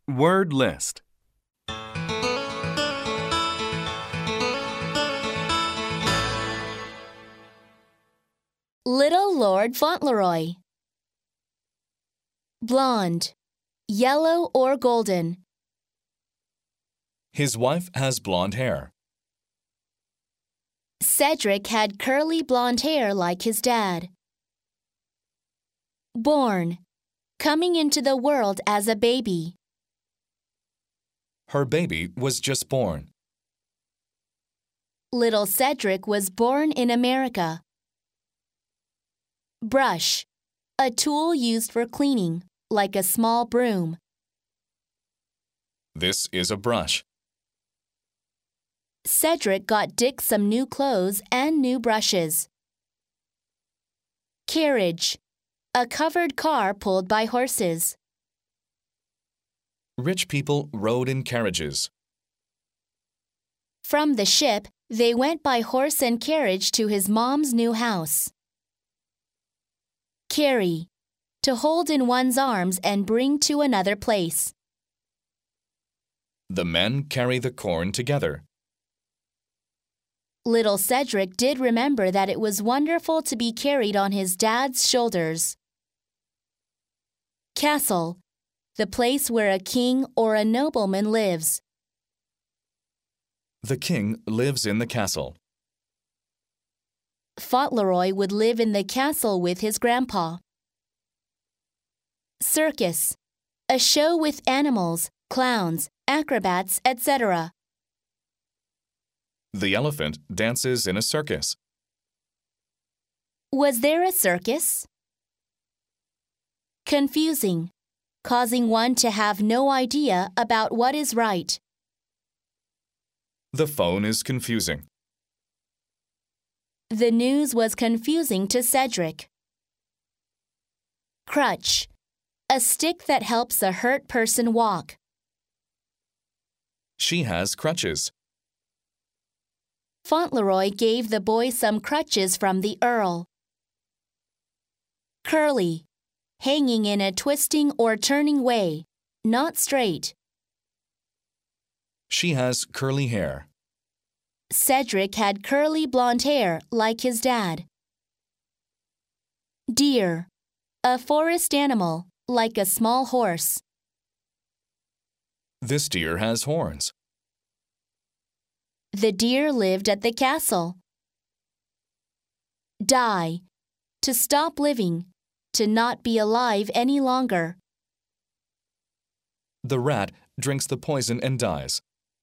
Word list. Little Lord Fauntleroy. Blonde, yellow or golden. His wife has blonde hair. Cedric had curly blonde hair like his dad. Born, coming into the world as a baby. Her baby was just born. Little Cedric was born in America. Brush, a tool used for cleaning, like a small broom. This is a brush. Cedric got Dick some new clothes and new brushes. Carriage, a covered car pulled by horses. Rich people rode in carriages. From the ship, they went by horse and carriage to his mom's new house. Carry, to hold in one's arms and bring to another place. The men carry the corn together. Little Cedric did remember that it was wonderful to be carried on his dad's shoulders. Castle, the place where a king or a nobleman lives. The king lives in the castle. Fauntleroy would live in the castle with his grandpa. Circus, a show with animals, clowns, acrobats, etc. The elephant dances in a circus. Was there a circus? Confusing, causing one to have no idea about what is right. The phone is confusing. The news was confusing to Cedric. Crutch, a stick that helps a hurt person walk. She has crutches. Fauntleroy gave the boy some crutches from the Earl. Curly, hanging in a twisting or turning way, not straight. She has curly hair. Cedric had curly blonde hair like his dad. Deer, a forest animal, like a small horse. This deer has horns. The deer lived at the castle. Die, to stop living, to not be alive any longer. The rat drinks the poison and dies.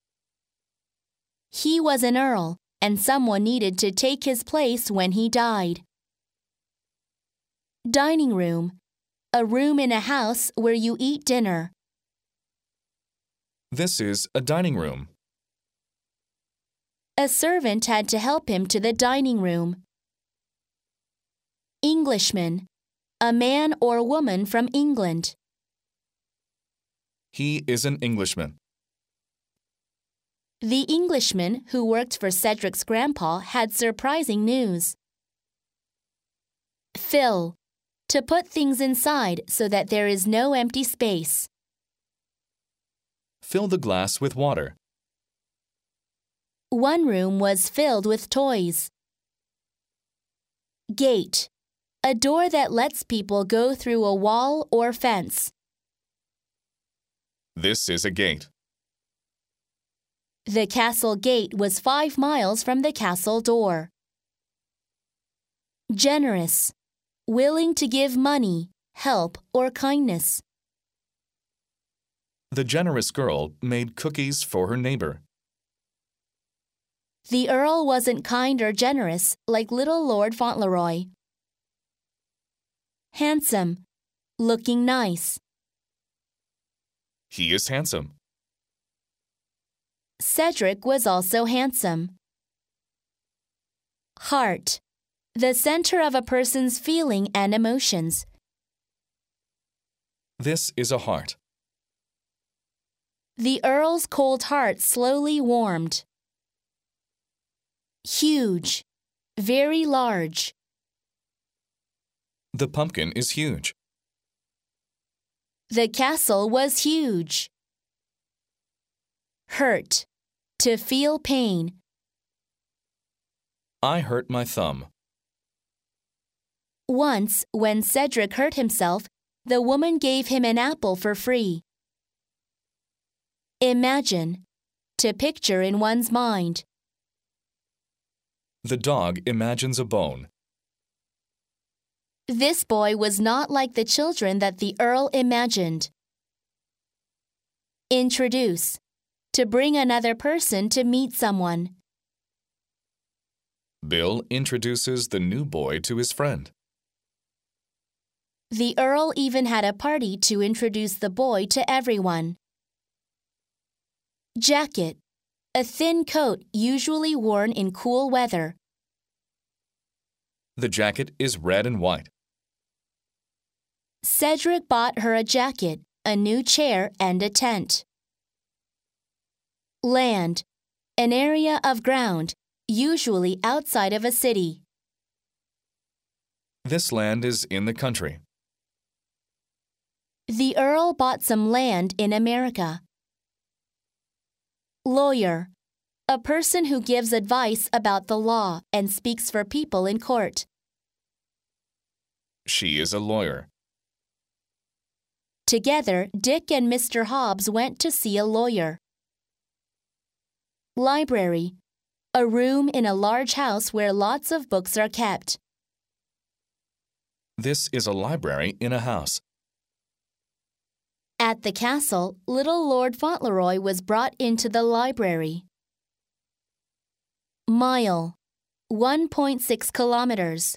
He was an earl, and someone needed to take his place when he died. Dining room, a room in a house where you eat dinner. This is a dining room. A servant had to help him to the dining room. Englishman, a man or woman from England. He is an Englishman. The Englishman who worked for Cedric's grandpa had surprising news. Fill, to put things inside so that there is no empty space. Fill the glass with water. One room was filled with toys. Gate, a door that lets people go through a wall or fence. This is a gate. The castle gate was 5 miles from the castle door. Generous, willing to give money, help, or kindness. The generous girl made cookies for her neighbor. The Earl wasn't kind or generous like little Lord Fauntleroy. Handsome, looking nice. He is handsome. Cedric was also handsome. Heart, the center of a person's feeling and emotions. This is a heart. The Earl's cold heart slowly warmed. Huge, very large. The pumpkin is huge. The castle was huge. Hurt. To feel pain. I hurt my thumb. Once, when Cedric hurt himself, the woman gave him an apple for free. Imagine. To picture in one's mind. The dog imagines a bone. This boy was not like the children that the Earl imagined. Introduce. To bring another person to meet someone. Bill introduces the new boy to his friend. The Earl even had a party to introduce the boy to everyone. Jacket. A thin coat usually worn in cool weather. The jacket is red and white. Cedric bought her a jacket, a new chair, and a tent. Land. An area of ground, usually outside of a city. This land is in the country. The Earl bought some land in America. Lawyer. A person who gives advice about the law and speaks for people in court. She is a lawyer. Together, Dick and Mr. Hobbs went to see a lawyer. Library. A room in a large house where lots of books are kept. This is a library in a house. At the castle, little Lord Fauntleroy was brought into the library. Mile. 1.6 kilometers.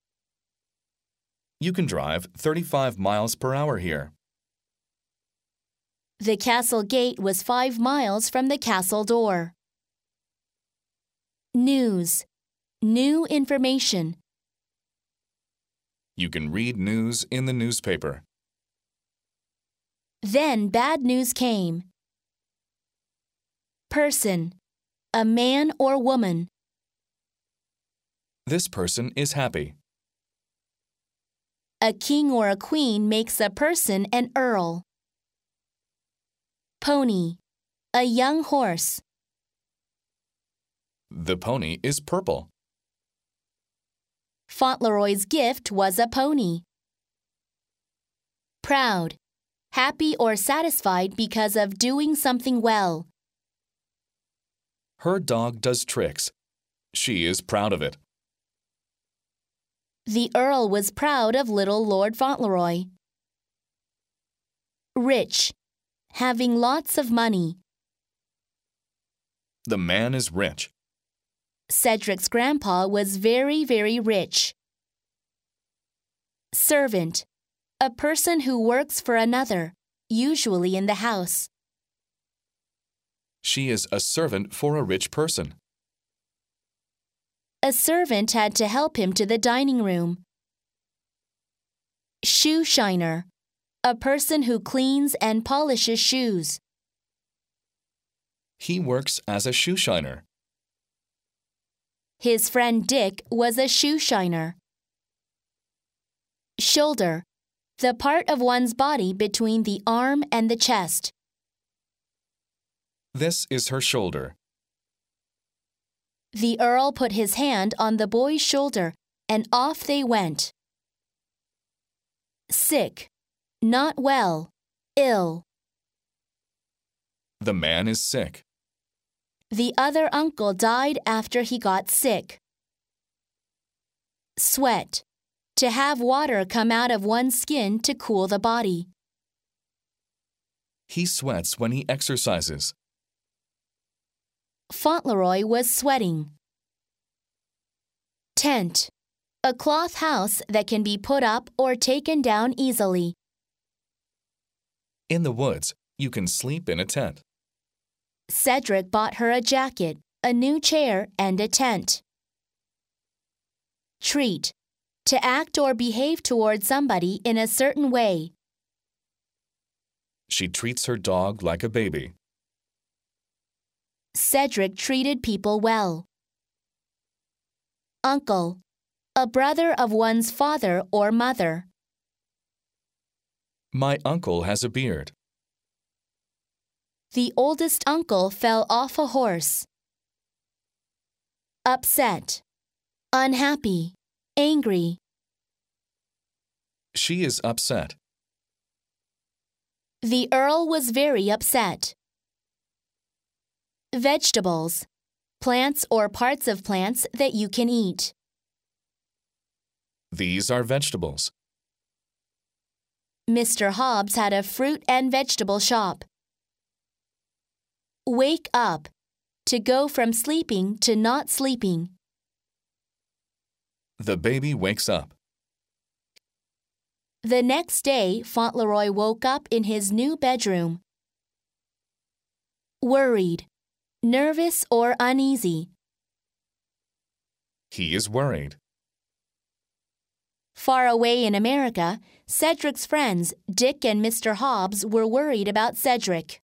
You can drive 35 miles per hour here. The castle gate was 5 miles from the castle door. News. New information. You can read news in the newspaper. Then bad news came. Person. A man or woman. This person is happy. A king or a queen makes a person an earl. Pony. A young horse. The pony is purple. Fauntleroy's gift was a pony. Proud. Happy or satisfied because of doing something well. Her dog does tricks. She is proud of it. The Earl was proud of little Lord Fauntleroy. Rich. Having lots of money. The man is rich. Cedric's grandpa was very, very rich. Servant. A person who works for another, usually in the house. She is a servant for a rich person. A servant had to help him to the dining room. Shoe shiner. A person who cleans and polishes shoes. He works as a shoe shiner. His friend Dick was a shoe shiner. Shoulder. The part of one's body between the arm and the chest. This is her shoulder. The Earl put his hand on the boy's shoulder, and off they went. Sick. Not well. Ill. The man is sick. The other uncle died after he got sick. Sweat. To have water come out of one's skin to cool the body. He sweats when he exercises. Fauntleroy was sweating. Tent. A cloth house that can be put up or taken down easily. In the woods, you can sleep in a tent. Cedric bought her a jacket, a new chair, and a tent. Treat. To act or behave toward somebody in a certain way. She treats her dog like a baby. Cedric treated people well. Uncle. A brother of one's father or mother. My uncle has a beard. The oldest uncle fell off a horse. Upset, unhappy, angry. She is upset. The earl was very upset. Vegetables, plants or parts of plants that you can eat. These are vegetables. Mr. Hobbs had a fruit and vegetable shop. Wake up, to go from sleeping to not sleeping. The baby wakes up. The next day, Fauntleroy woke up in his new bedroom. Worried, nervous or uneasy. He is worried. Far away in America, Cedric's friends, Dick and Mr. Hobbs, were worried about Cedric.